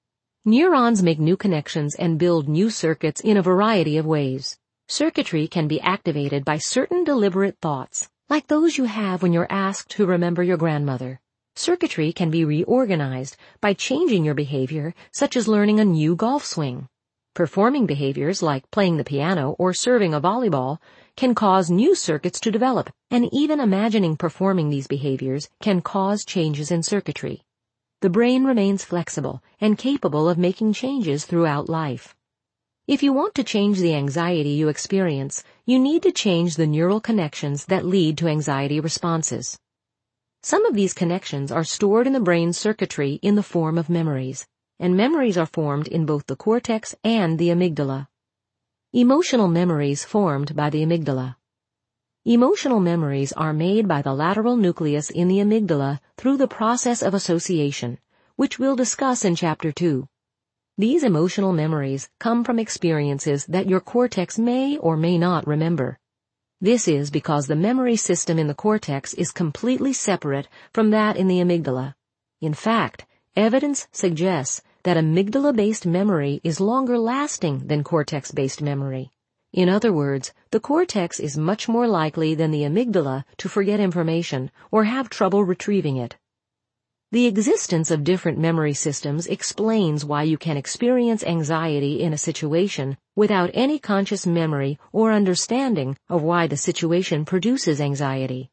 Neurons make new connections and build new circuits in a variety of ways. Circuitry can be activated by certain deliberate thoughts, like those you have when you're asked to remember your grandmother. Circuitry can be reorganized by changing your behavior, such as learning a new golf swing. Performing behaviors like playing the piano or serving a volleyball can cause new circuits to develop, and even imagining performing these behaviors can cause changes in circuitry. The brain remains flexible and capable of making changes throughout life. If you want to change the anxiety you experience, you need to change the neural connections that lead to anxiety responses. Some of these connections are stored in the brain's circuitry in the form of memories, and memories are formed in both the cortex and the amygdala. Emotional memories formed by the amygdala. Emotional memories are made by the lateral nucleus in the amygdala through the process of association, which we'll discuss in Chapter 2. These emotional memories come from experiences that your cortex may or may not remember. This is because the memory system in the cortex is completely separate from that in the amygdala. In fact, evidence suggests that amygdala-based memory is longer lasting than cortex-based memory. In other words, the cortex is much more likely than the amygdala to forget information or have trouble retrieving it. The existence of different memory systems explains why you can experience anxiety in a situation without any conscious memory or understanding of why the situation produces anxiety.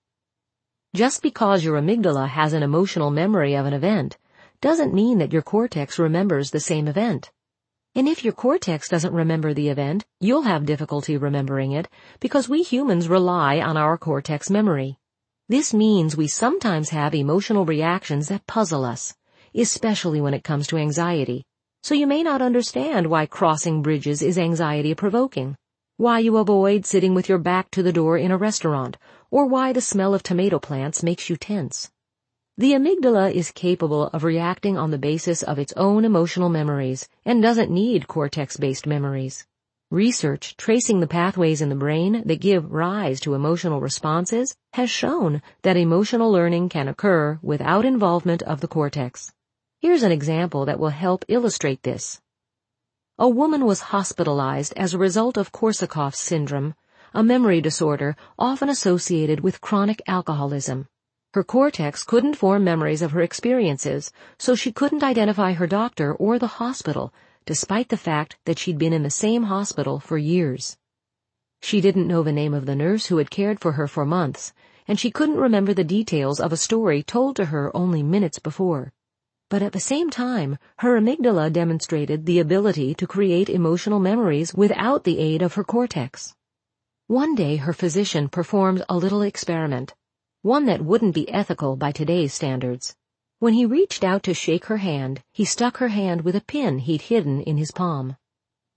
Just because your amygdala has an emotional memory of an event doesn't mean that your cortex remembers the same event. And if your cortex doesn't remember the event, you'll have difficulty remembering it because we humans rely on our cortex memory. This means we sometimes have emotional reactions that puzzle us, especially when it comes to anxiety. So you may not understand why crossing bridges is anxiety-provoking, why you avoid sitting with your back to the door in a restaurant, or why the smell of tomato plants makes you tense. The amygdala is capable of reacting on the basis of its own emotional memories and doesn't need cortex-based memories. Research tracing the pathways in the brain that give rise to emotional responses has shown that emotional learning can occur without involvement of the cortex. Here's an example that will help illustrate this. A woman was hospitalized as a result of Korsakoff syndrome, a memory disorder often associated with chronic alcoholism. Her cortex couldn't form memories of her experiences, so she couldn't identify her doctor or the hospital, despite the fact that she'd been in the same hospital for years. She didn't know the name of the nurse who had cared for her for months, and she couldn't remember the details of a story told to her only minutes before. But at the same time, her amygdala demonstrated the ability to create emotional memories without the aid of her cortex. One day her physician performed a little experiment, one that wouldn't be ethical by today's standards. When he reached out to shake her hand, he stuck her hand with a pin he'd hidden in his palm.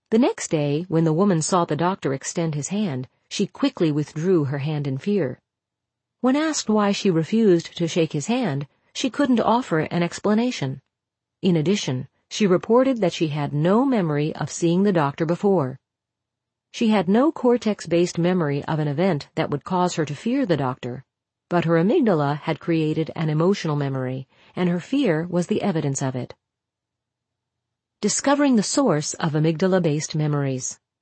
The next day, when the woman saw the doctor extend his hand, she quickly withdrew her hand in fear. When asked why she refused to shake his hand, she couldn't offer an explanation. In addition, she reported that she had no memory of seeing the doctor before. She had no cortex-based memory of an event that would cause her to fear the doctor, but her amygdala had created an emotional memory, and her fear was the evidence of it. Discovering the source of amygdala-based memories.